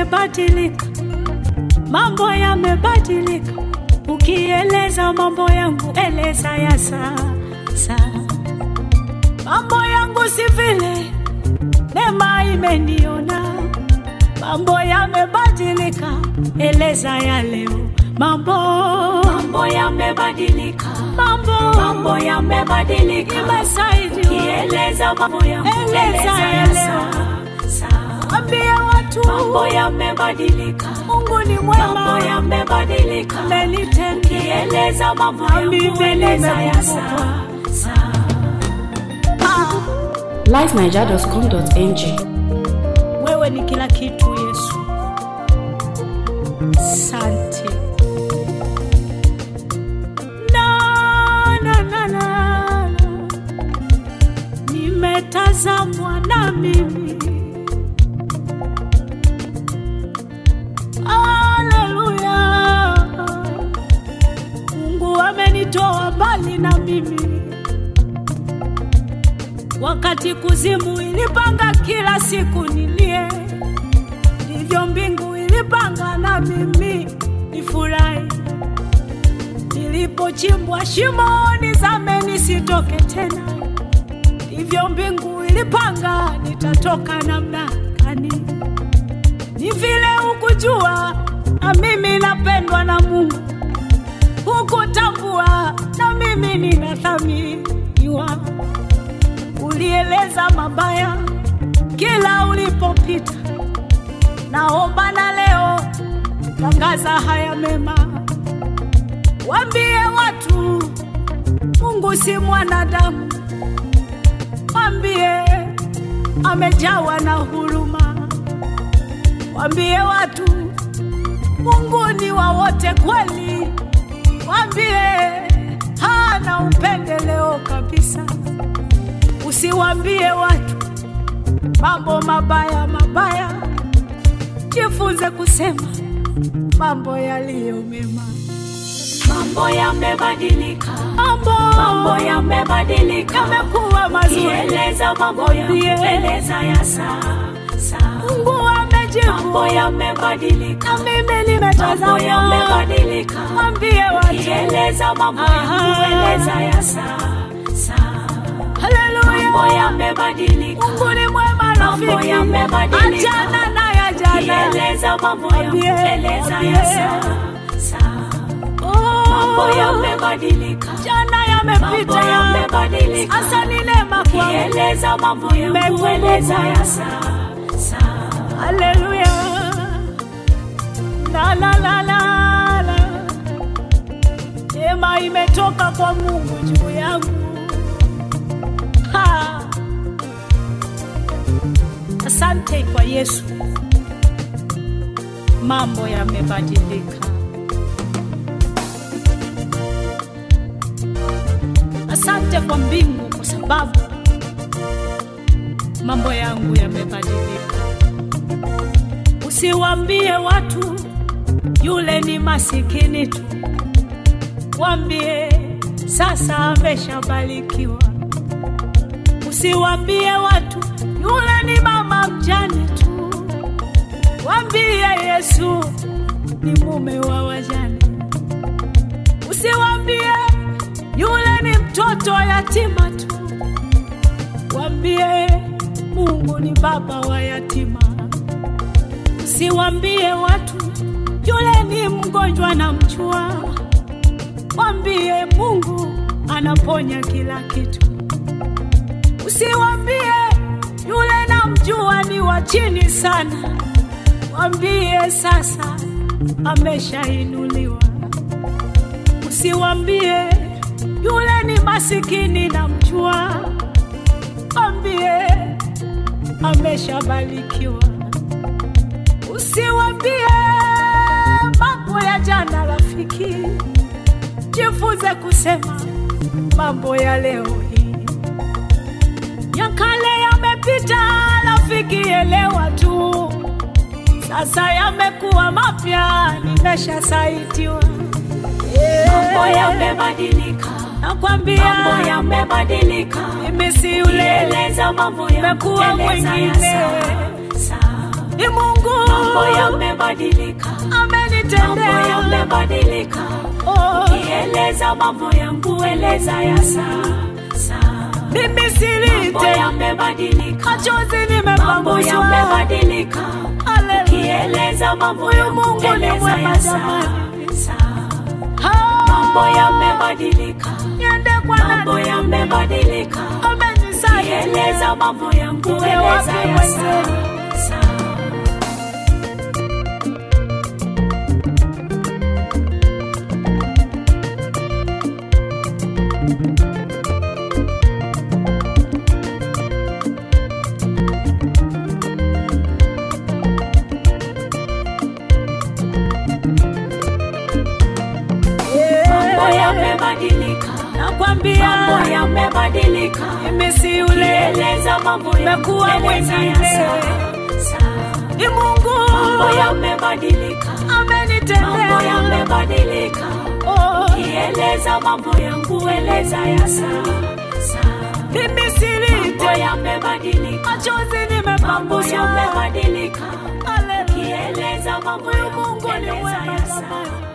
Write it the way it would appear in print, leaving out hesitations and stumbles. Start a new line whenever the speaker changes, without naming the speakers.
yamebadilika, mambo yamebadilika. Ukieleza mambo yangu, eleza ya sasa. Mambo yangu si vile neema imeniona. Mambo yamebadilika, eleza ya leo. Mambo yamebadilika, mambo yamebadilika. Kieleza mambo yangu, eleza ya sasa. Ambia watu mambo yamebadilika, Mungu ni mwema. Mambo yamebadilika, amenitendea. Kieleza mambo yangu, eleza ya sasa.
liveniger.com.ng.
Wewe ni kila kitu Yesu. Asante. Na nimetazamwa na mimi. Haleluya. Mungu amenitoa mbali na mimi. Wakati kuzimu ilipanga kila siku nilie, ndivyo mbingu ilipanga na mimi nifurahi. Nilipochimbwa shimoni zame nisitoke tena, ndivyo mbingu ilipanga nitatoka namna gani. Ni vile ukujua na mimi napendwa na Mungu, ukutambua na mimi ninathaminiwa. Ulieleza mabaya kila ulipopita, naomba na leo tangaza haya mema. Waambie watu Mungu si mwanadamu, waambie amejawa na huruma. Waambie watu Mungu ni wa wote kweli, waambie hana upendeleo kabisa. Usiwaambie watu mambo mabaya, jifunze kusema mambo yaliyo mema. Mambo yamebadilika, mambo yamebadilika, yamekuwa mazuri. Eleza mambo eleza ya sasa. Mungu amejibu, mambo yamebadilika, mimi nimetazama. Mambo yamebadilika, ambie watu eleza mambo eleza ya sasa. Haleluya. Mambo yamebadilika, Mungu ni mwema rafiki. Mambo yamebadilika, achana na ya jana. Eleza mambo eleza ya sasa. Mambo yamebadilika, jana yamepita. Mambo yamebadilika, asa ni neema kwa eleza mambo eleza ya sasa. Haleluya. La. Neema imetoka kwa Mungu juu yangu. Asante kwa Yesu. Mambo yamebadilika. Asante kwa mbingu kwa sababu mambo yangu yamebadilika. Usiwaambie watu yule ni masikini tu, waambie sasa ameshabarikiwa. Usiwaambie watu yule ni mama mjane tu, waambie Yesu ni mume wa wajane. Usiwaambie yule ni mtoto yatima tu, waambie Mungu ni baba wa yatima. Usiwaambie watu yule ni mgonjwa na mjua, waambie Mungu anaponya kila kitu. Usiwaambie yule na mjua ni wa chini sana, waambie sasa ameshainuliwa. Usiwaambie yule ni masikini na mjua, waambie ameshabarikiwa. Usiwaambie mambo ya jana rafiki, jifunze kusema mambo ya leo hii. Ya kale yamepita rafiki, elewa tu sasa yamekuwa mapya, nimeshasaitiwa. Mambo yamebadilika, nakwambia mambo yamebadilika. Mimi si yule, eleza mambo yamekuwa mwingine. Ni Mungu.
Mambo yamebadilika.
Amenitendea.
Mambo yamebadilika. Kieleza mambo yangu eleza ya sasa.
Mimi silite.
Mambo yamebadilika.
Machozi nimepanguswa.
Mambo yamebadilika. Kieleza mambo yangu eleza ya sasa. Mambo yamebadilika. Mambo yamebadilika. Kieleza mambo yangu eleza ya sasa. Mambo yamebadilika.
Nakwambia
mambo yamebadilika.
Mimi si ule.
Kieleza mambo yangu eleza ya sasa.
Ni Mungu.
Mambo yamebadilika.
Amenitendea.
Mambo yamebadilika. Kieleza mambo yangu eleza ya sasa.
Mimi silite.
Mambo yamebadilika.
Machozi
Mambo
nimepanguswa.
yamebadilika.
Haleluya.
Kieleza mambo yangu eleza ya sasa.